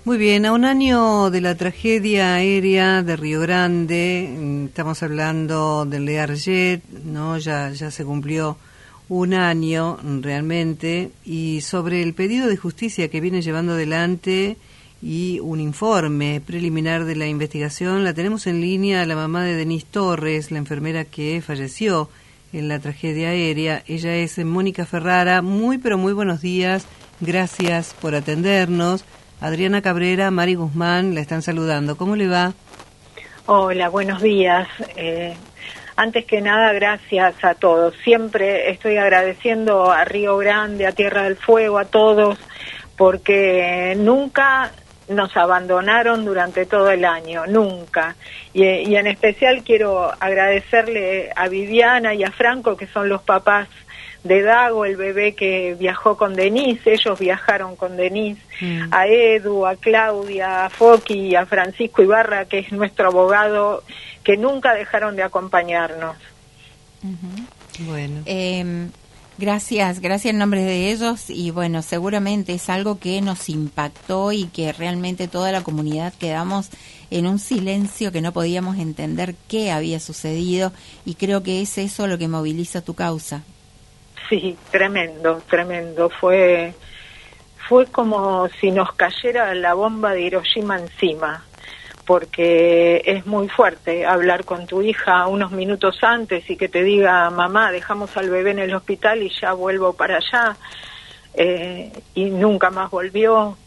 Muy bien, a un año de la tragedia aérea de Río Grande, estamos hablando del Learjet, ¿no? Ya se cumplió un año realmente, y sobre el pedido de justicia que viene llevando adelante y un informe preliminar de la investigación, la tenemos en línea a la mamá de Denise Torres, la enfermera que falleció en la tragedia aérea. Ella es Mónica Ferrara. Muy buenos días, gracias por atendernos. Adriana Cabrera, Mari Guzmán, la están saludando. ¿Cómo le va? Hola, buenos días. Antes que nada, gracias a todos. Siempre estoy agradeciendo a Río Grande, a Tierra del Fuego, a todos, porque nunca nos abandonaron durante todo el año, nunca. Y en especial quiero agradecerle a Viviana y a Franco, que son los papás de Dago, el bebé que viajó con Denise. Ellos viajaron con Denise, a Edu, a Claudia, a Foqui y a Francisco Ibarra, que es nuestro abogado, que nunca dejaron de acompañarnos. Bueno. Gracias en nombre de ellos, y bueno, seguramente es algo que nos impactó y que realmente toda la comunidad quedamos en un silencio que no podíamos entender qué había sucedido, y creo que es eso lo que moviliza tu causa. Sí, tremendo. Fue como si nos cayera la bomba de Hiroshima encima, porque es muy fuerte hablar con tu hija unos minutos antes y que te diga: mamá, dejamos al bebé en el hospital y ya vuelvo para allá, y nunca más volvió.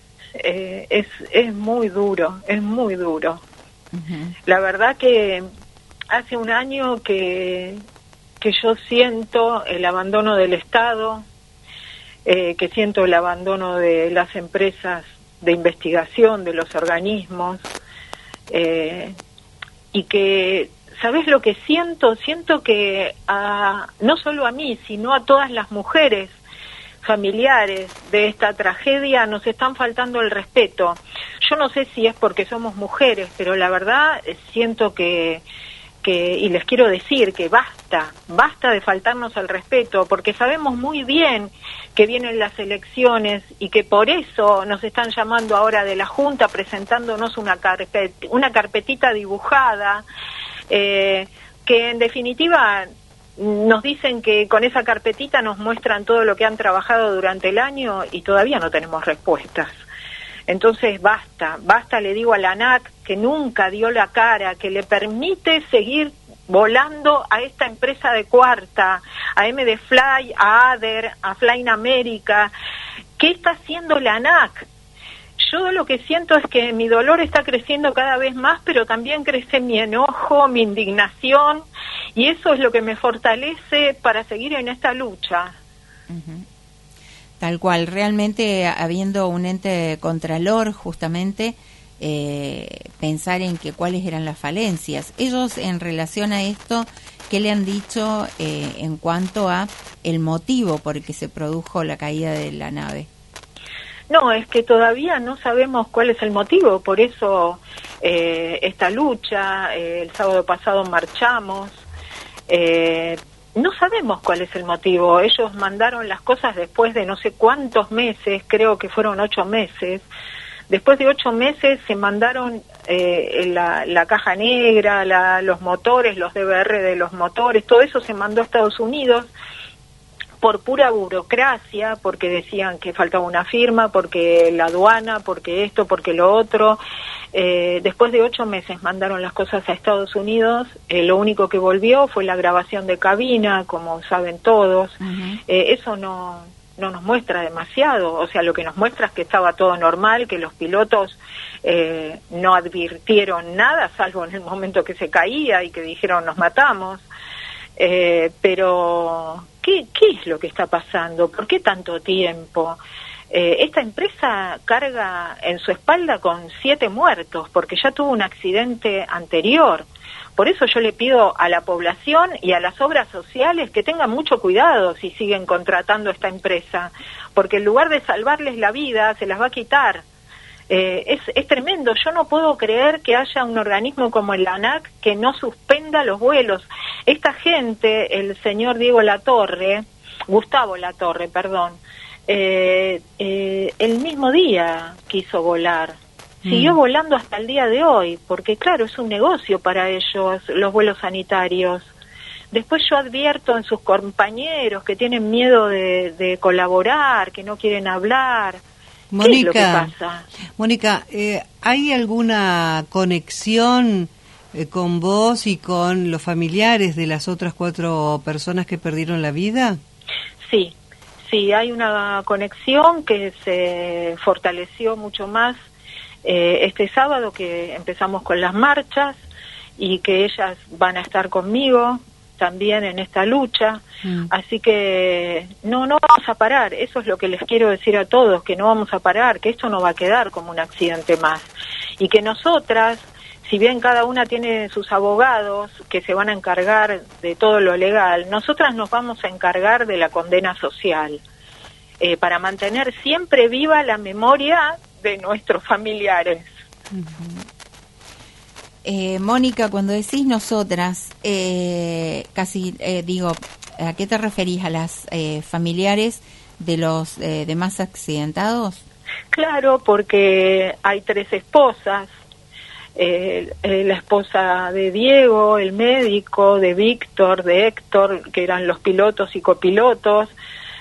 Es muy duro, es muy duro. La verdad que hace un año que yo siento el abandono del Estado, que siento el abandono de las empresas de investigación, de los organismos, y que, ¿sabes lo que siento? Siento que no solo a mí, sino a todas las mujeres familiares de esta tragedia nos están faltando el respeto. Yo no sé si es porque somos mujeres, pero la verdad siento que y les quiero decir que basta de faltarnos el respeto, porque sabemos muy bien que vienen las elecciones y que por eso nos están llamando ahora de la Junta, presentándonos una carpetita dibujada, que en definitiva nos dicen que con esa carpetita nos muestran todo lo que han trabajado durante el año y todavía no tenemos respuestas. Entonces basta, le digo a la ANAC, que nunca dio la cara, que le permite seguir volando a esta empresa de cuarta, a MD Fly, a ADER, a Flying America. ¿Qué está haciendo la ANAC? Yo lo que siento es que mi dolor está creciendo cada vez más, pero también crece mi enojo, mi indignación, y eso es lo que me fortalece para seguir en esta lucha. Tal cual, realmente habiendo un ente contralor, justamente, pensar en que cuáles eran las falencias. Ellos, en relación a esto, ¿qué le han dicho en cuanto a el motivo por el que se produjo la caída de la nave? No, es que todavía no sabemos cuál es el motivo, por eso esta lucha. El sábado pasado marchamos. No sabemos cuál es el motivo. Ellos mandaron las cosas después de no sé cuántos meses, creo que fueron 8 meses. Después de 8 meses se mandaron la caja negra, los motores, los DVR de los motores, todo eso se mandó a Estados Unidos por pura burocracia, porque decían que faltaba una firma, porque la aduana, porque esto, porque lo otro. Después de 8 meses mandaron las cosas a Estados Unidos. Lo único que volvió fue la grabación de cabina, como saben todos. Eso no nos muestra demasiado. O sea, lo que nos muestra es que estaba todo normal, que los pilotos no advirtieron nada, salvo en el momento que se caía y que dijeron nos matamos. Pero ¿qué es lo que está pasando? ¿Por qué tanto tiempo? Esta empresa carga en su espalda con 7 muertos, porque ya tuvo un accidente anterior. Por eso yo le pido a la población y a las obras sociales que tengan mucho cuidado si siguen contratando a esta empresa, porque en lugar de salvarles la vida, se las va a quitar. Es tremendo. Yo no puedo creer que haya un organismo como el ANAC que no suspenda los vuelos. Esta gente, el señor Gustavo Latorre, el mismo día quiso volar. Siguió volando hasta el día de hoy, porque claro, es un negocio para ellos los vuelos sanitarios. Después yo advierto en sus compañeros que tienen miedo de colaborar, que no quieren hablar. Mónica, ¿qué es lo que pasa? Mónica, ¿hay alguna conexión con vos y con los familiares de las otras 4 personas que perdieron la vida? Sí, hay una conexión que se fortaleció mucho más este sábado, que empezamos con las marchas, y que ellas van a estar conmigo también en esta lucha. Así que no vamos a parar. Eso es lo que les quiero decir a todos, que no vamos a parar, que esto no va a quedar como un accidente más, y que nosotras, si bien cada una tiene sus abogados que se van a encargar de todo lo legal, nosotras nos vamos a encargar de la condena social, para mantener siempre viva la memoria de nuestros familiares. Mónica, cuando decís nosotras, digo, ¿a qué te referís? ¿A las familiares de los demás accidentados? Claro, porque hay 3 esposas, la esposa de Diego, el médico, de Víctor, de Héctor, que eran los pilotos y copilotos,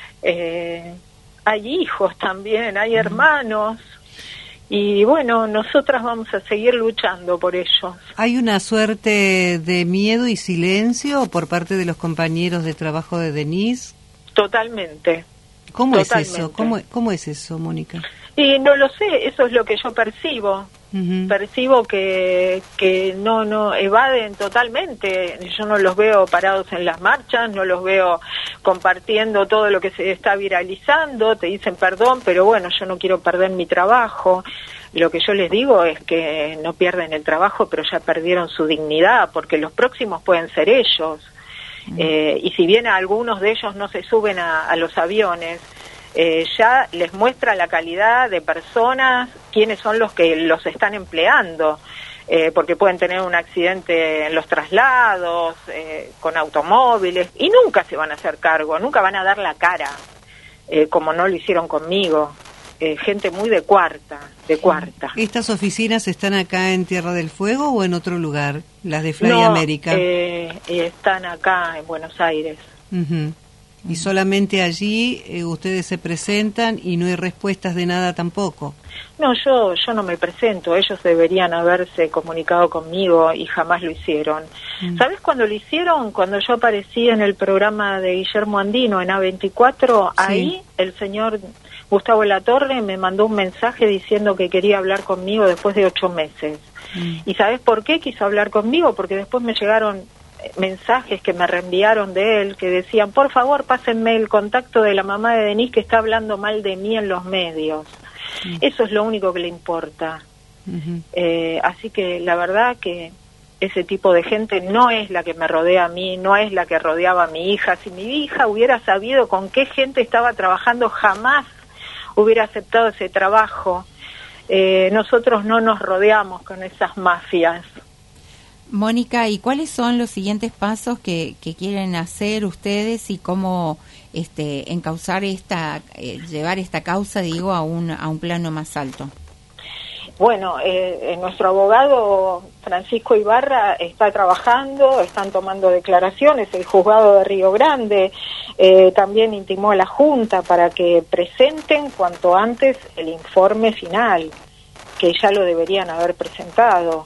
hay hijos también, hay hermanos. Y bueno, nosotras vamos a seguir luchando por ellos. ¿Hay una suerte de miedo y silencio por parte de los compañeros de trabajo de Denise? Totalmente. ¿Cómo es eso? ¿Cómo es eso, Mónica? Y no lo sé, eso es lo que yo percibo. Percibo que no evaden totalmente. Yo no los veo parados en las marchas, no los veo compartiendo todo lo que se está viralizando. Te dicen perdón, pero bueno, yo no quiero perder mi trabajo. Lo que yo les digo es que no pierden el trabajo, pero ya perdieron su dignidad, porque los próximos pueden ser ellos. Y si bien algunos de ellos no se suben a los aviones, ya les muestra la calidad de personas, quiénes son los que los están empleando, porque pueden tener un accidente en los traslados, con automóviles, y nunca se van a hacer cargo, nunca van a dar la cara, como no lo hicieron conmigo. Gente muy de cuarta. ¿Estas oficinas están acá en Tierra del Fuego o en otro lugar, las de Fly América? Están acá en Buenos Aires. Y solamente allí ustedes se presentan y no hay respuestas de nada tampoco. No, yo no me presento. Ellos deberían haberse comunicado conmigo y jamás lo hicieron. ¿Sabes cuándo lo hicieron? Cuando yo aparecí en el programa de Guillermo Andino en A24, ahí el señor Gustavo Latorre me mandó un mensaje diciendo que quería hablar conmigo después de 8 meses. ¿Y sabes por qué quiso hablar conmigo? Porque después me llegaron mensajes que me reenviaron de él que decían, por favor, pásenme el contacto de la mamá de Denise, que está hablando mal de mí en los medios. Eso es lo único que le importa. Así que la verdad que ese tipo de gente no es la que me rodea a mí, no es la que rodeaba a mi hija. Si mi hija hubiera sabido con qué gente estaba trabajando, jamás hubiera aceptado ese trabajo. Nosotros no nos rodeamos con esas mafias. Mónica, ¿y cuáles son los siguientes pasos que quieren hacer ustedes y cómo encauzar llevar esta causa, digo, a un plano más alto? Bueno, nuestro abogado Francisco Ibarra está trabajando, están tomando declaraciones, el juzgado de Río Grande también intimó a la Junta para que presenten cuanto antes el informe final, que ya lo deberían haber presentado.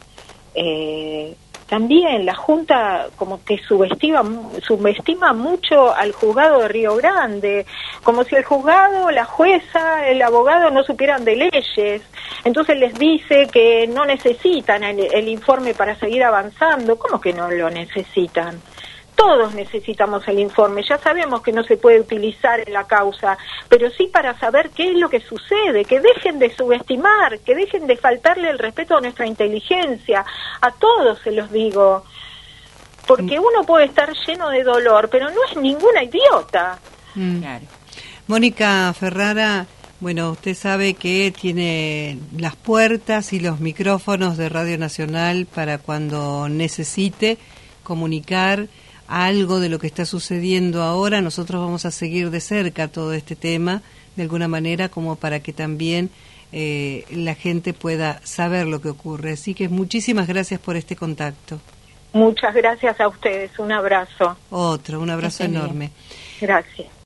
También la Junta como que subestima mucho al juzgado de Río Grande, como si el juzgado, la jueza, el abogado no supieran de leyes. Entonces les dice que no necesitan el informe para seguir avanzando. ¿Cómo que no lo necesitan? Todos necesitamos el informe, ya sabemos que no se puede utilizar en la causa, pero sí para saber qué es lo que sucede, que dejen de subestimar, que dejen de faltarle el respeto a nuestra inteligencia, a todos se los digo, porque uno puede estar lleno de dolor, pero no es ninguna idiota. Claro. Mónica Ferrara, bueno, usted sabe que tiene las puertas y los micrófonos de Radio Nacional para cuando necesite comunicar algo de lo que está sucediendo ahora. Nosotros vamos a seguir de cerca todo este tema, de alguna manera como para que también la gente pueda saber lo que ocurre. Así que muchísimas gracias por este contacto. Muchas gracias a ustedes, un abrazo. Un abrazo enorme. Gracias.